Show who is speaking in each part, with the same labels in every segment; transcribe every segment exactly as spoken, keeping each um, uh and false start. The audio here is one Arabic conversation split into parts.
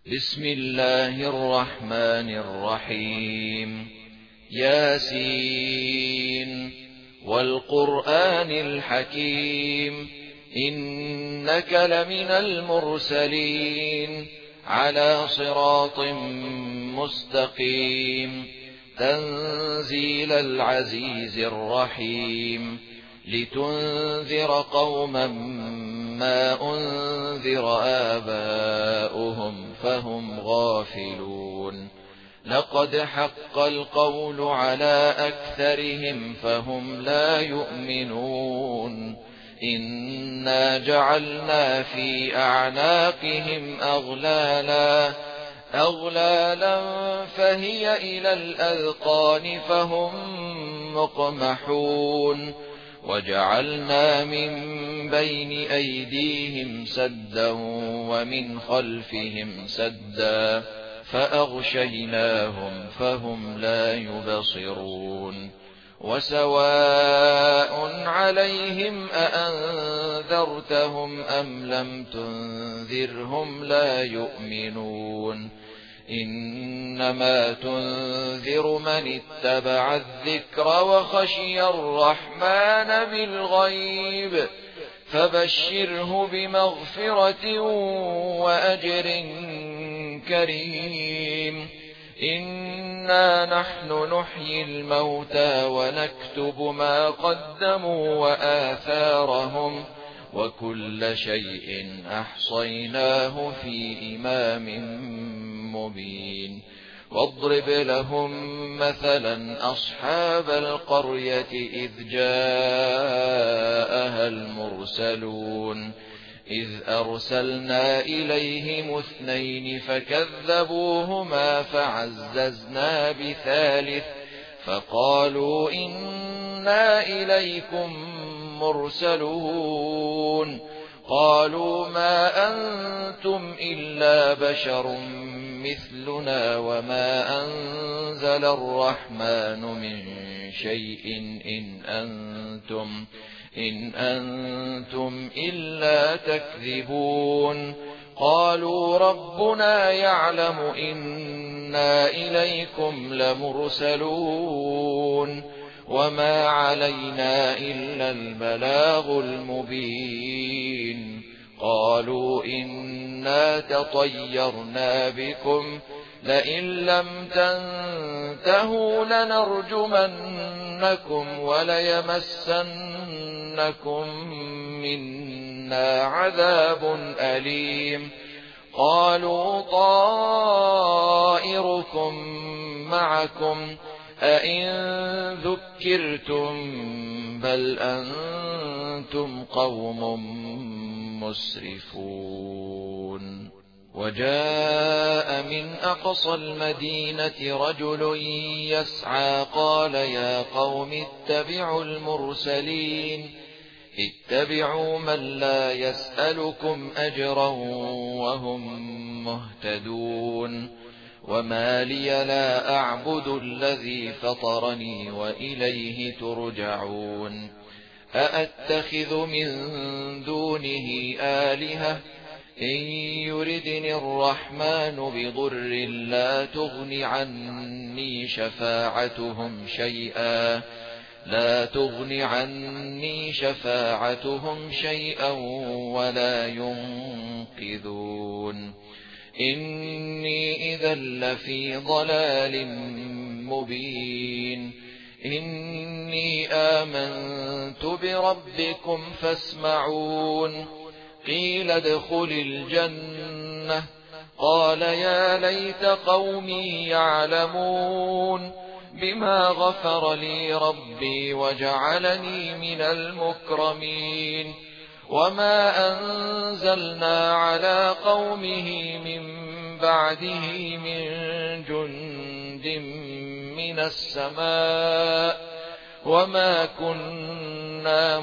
Speaker 1: بسم الله الرحمن الرحيم. ياسين والقرآن الحكيم إنك لمن المرسلين على صراط مستقيم تنزيل العزيز الرحيم لتنذر قوما ما أنذر آباؤهم فهم غافلون لقد حق القول على أكثرهم فهم لا يؤمنون إنا جعلنا في أعناقهم أغلالا أغلالا فهي إلى الأذقان فهم مقمحون وجعلنا من بين أيديهم سدا ومن خلفهم سدا فأغشيناهم فهم لا يبصرون وسواء عليهم أأنذرتهم أم لم تنذرهم لا يؤمنون إنما تنذر من اتبع الذكر وخشي الرحمن بالغيب فبشره بمغفرة وأجر كريم إنا نحن نحيي الموتى ونكتب ما قدموا وآثارهم وكل شيء أحصيناه في إمام مبين واضرب لهم مثلا أصحاب القرية إذ جاءها المرسلون إذ أرسلنا إليهم اثنين فكذبوهما فعززنا بثالث فقالوا إنا إليكم مرسلون قالوا ما أنتم إلا بشر مثلنا وما أنزل الرحمن من شيء إن أنتم إن أنتم إلا تكذبون قالوا ربنا يعلم إنا إليكم لمرسلون وما علينا إلا البلاغ المبين قالوا إنا تطيرنا بكم لئن لم تنتهوا لنرجمنكم وليمسنكم منا عذاب أليم قالوا طائركم معكم أئن ذكرتم بل أنتم قوم مسرفون وجاء من أقصى المدينة رجل يسعى قال يا قوم اتبعوا المرسلين اتبعوا من لا يسألكم أجرا وهم مهتدون وما لي لا أعبد الذي فطرني وإليه ترجعون أأتخذ من دونه آلهة إن يردني الرحمن بضر لا تغن عني شفاعتهم شيئا لا تغن عني شفاعتهم شيئا ولا ينقذون إني إذا لفي ضلال مبين إني آمنت بربكم فاسمعون قيل ادخل الجنة قال يا ليت قومي يعلمون بما غفر لي ربي وجعلني من المكرمين وما أنزلنا على قومه من بعده من جند من السماء وما كنا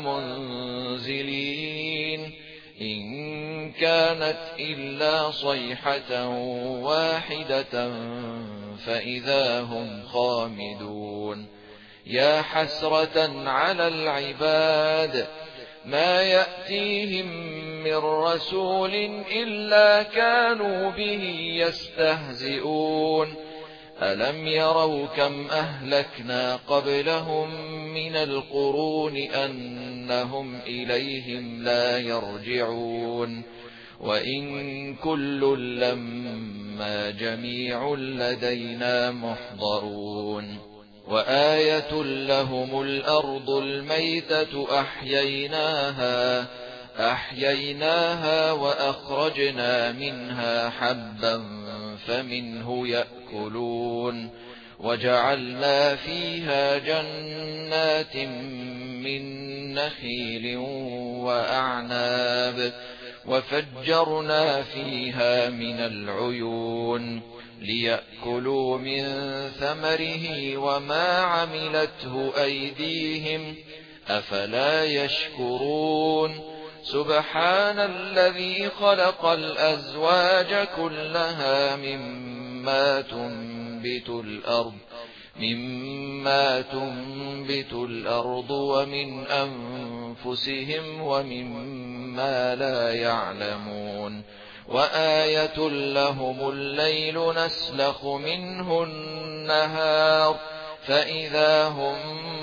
Speaker 1: منزلين إن كانت إلا صيحة واحدة فإذا هم خامدون يا حسرة على العباد ما يأتيهم من رسول إلا كانوا به يستهزئون ألم يروا كم أهلكنا قبلهم من القرون أنهم إليهم لا يرجعون وإن كل لما جميع لدينا محضرون وآية لهم الأرض الميتة أحييناها أحييناها وأخرجنا منها حبا فمنه يأكلون وجعلنا فيها جنات من نخيل وأعناب وفجرنا فيها من العيون ليأكلوا من ثمره وما عملته أيديهم أفلا يشكرون سبحان الذي خلق الأزواج كلها مما تنبت الأرض مما تنبت الأرض ومن أنفسهم ومما لا يعلمون وآية لهم الليل نسلخ منه النهار فإذا هم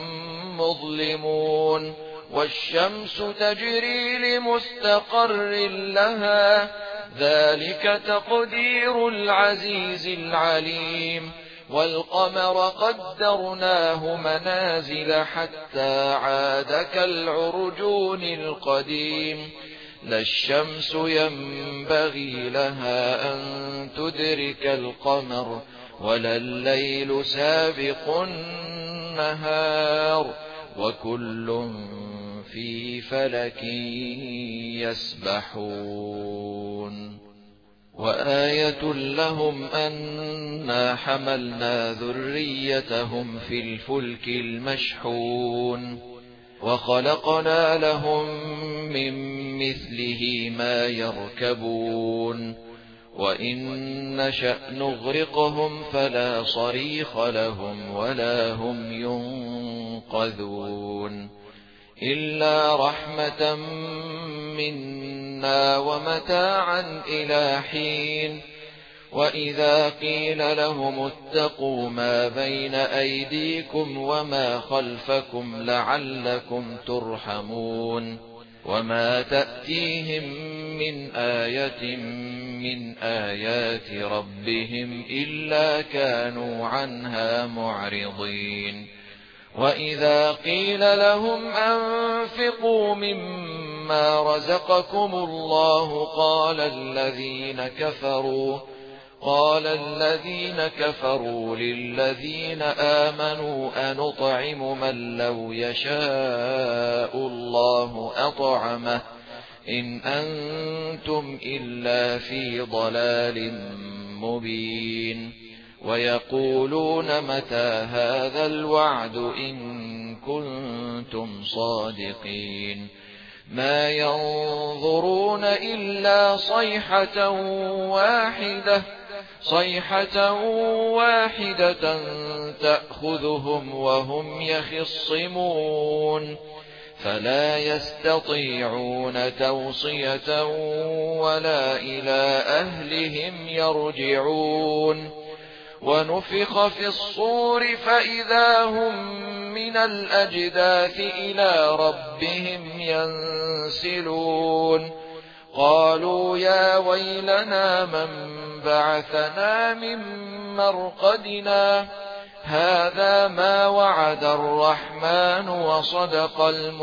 Speaker 1: مظلمون والشمس تجري لمستقر لها ذلك تقدير العزيز العليم والقمر قدرناه منازل حتى عاد كالعرجون القديم لا الشمس ينبغي لها أن تدرك القمر ولا الليل سابق النهار وكل في فلك يسبحون وآية لهم أنا حملنا ذريتهم في الفلك المشحون وخلقنا لهم من مثله ما يركبون وإن نشأ نغرقهم فلا صريخ لهم ولا هم ينقذون إلا رحمة منا ومتاعا إلى حين وإذا قيل لهم اتقوا ما بين أيديكم وما خلفكم لعلكم ترحمون وما تأتيهم من آية من آيات ربهم إلا كانوا عنها معرضين وإذا قيل لهم أنفقوا مما رزقكم الله قال الذين كفروا قال الذين كفروا للذين آمنوا أنطعم من لو يشاء الله أطعمه إن أنتم إلا في ضلال مبين ويقولون متى هذا الوعد إن كنتم صادقين ما ينظرون إلا صيحة واحدة صيحة واحدة تأخذهم وهم يخصمون فلا يستطيعون توصية ولا إلى أهلهم يرجعون ونفخ في الصور فإذا هم من الأجداث إلى ربهم ينسلون قالوا يا ويلنا من بعثنا من مرقدنا هذا ما وعد الرحمن وصدق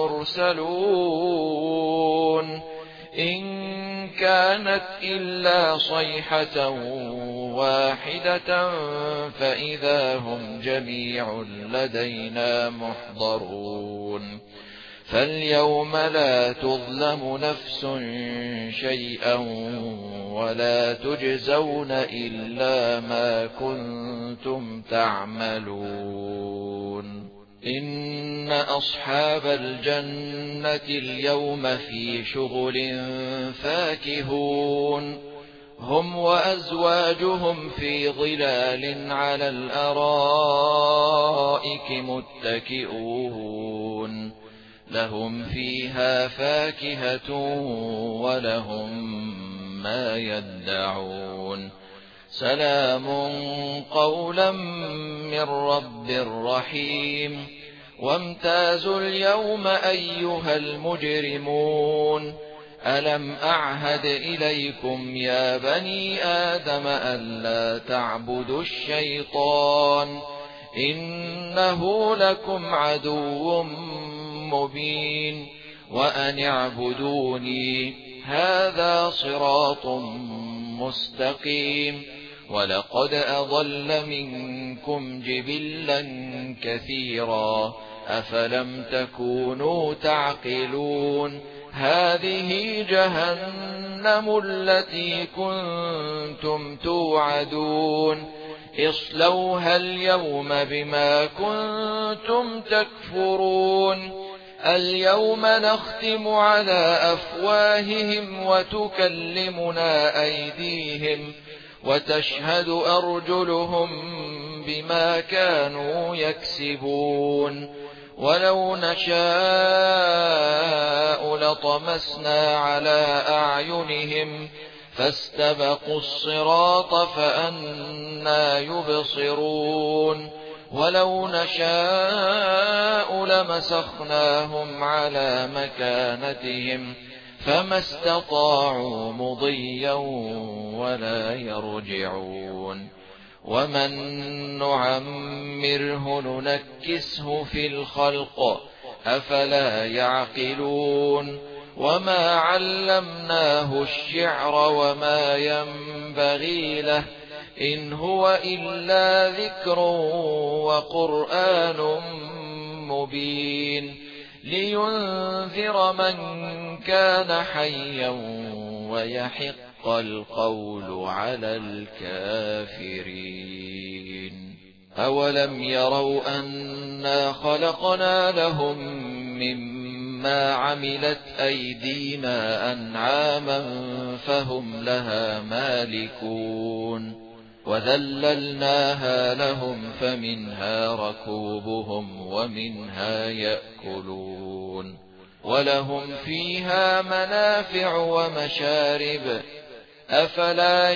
Speaker 1: المرسلون إن كانت إلا صيحة واحدة فإذا هم جميع لدينا محضرون فاليوم لا تظلم نفس شيئا ولا تجزون إلا ما كنتم تعملون إن أصحاب الجنة اليوم في شغل فاكهون هم وأزواجهم في ظلال على الأرائك متكئون لهم فيها فاكهة ولهم ما يدعون سلام قولا من رب رحيم وامتازوا اليوم أيها المجرمون ألم أعهد إليكم يا بني آدم ألا تعبدوا الشيطان إنه لكم عدو مبين وأن اعبدوني هذا صراط مستقيم ولقد أضل منكم جبلا كثيرا أفلم تكونوا تعقلون هذه جهنم التي كنتم توعدون اصلوها اليوم بما كنتم تكفرون اليوم نختم على أفواههم وتكلمنا أيديهم وتشهد أرجلهم بما كانوا يكسبون ولو نشاء لطمسنا على أعينهم فاستبقوا الصراط فأنى يبصرون ولو نشاء لمسخناهم على مكانتهم فما استطاعوا مضيا ولا يرجعون ومن نعمره ننكسه في الخلق أفلا يعقلون وما علمناه الشعر وما ينبغي له إن هو إلا ذكر وقرآن مبين لينذر من كان حيا ويحق القول على الكافرين أولم يروا أنا خلقنا لهم مما عملت أيدينا أنعاما فهم لها مالكون وذللناها لهم فمنها ركوبهم ومنها يأكلون ولهم فيها منافع ومشارب أفلا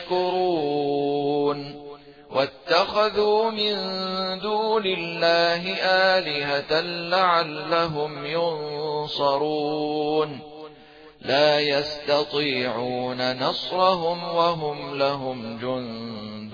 Speaker 1: يشكرون واتخذوا من دون الله آلهة لعلهم ينصرون لا يستطيعون نصرهم وهم لهم جند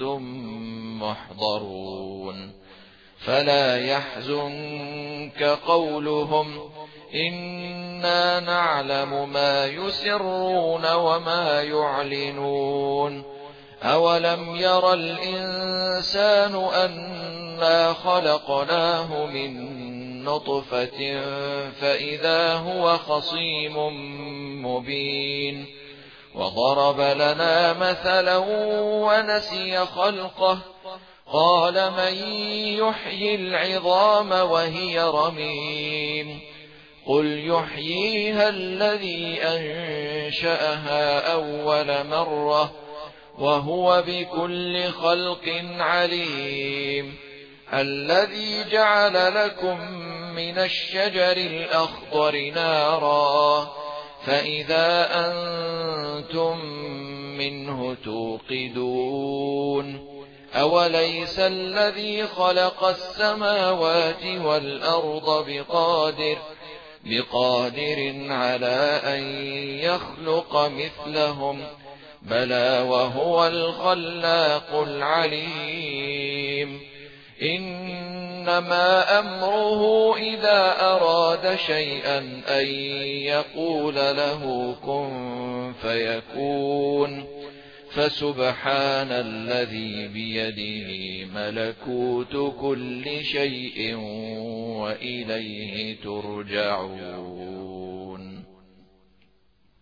Speaker 1: محضرون فلا يحزنك قولهم إنا نعلم ما يسرون وما يعلنون أولم ير الإنسان أنا خلقناه من نطفة فإذا هو خصيم مبين وضرب لنا مثلا ونسي خلقه قال من يحيي العظام وهي رميم قل يحييها الذي أنشأها أول مرة وهو بكل خلق عليم الذي جعل لكم من الشجر الأخضر نارا فإذا أنتم منه توقدون أوليس الذي خلق السماوات والأرض بقادر بقادر على أن يخلق مثلهم بلى وهو الخلاق العليم إنما أمره إذا أراد شيئا أن يقول له كن فيكون فسبحان الذي بيده ملكوت كل شيء وإليه ترجعون.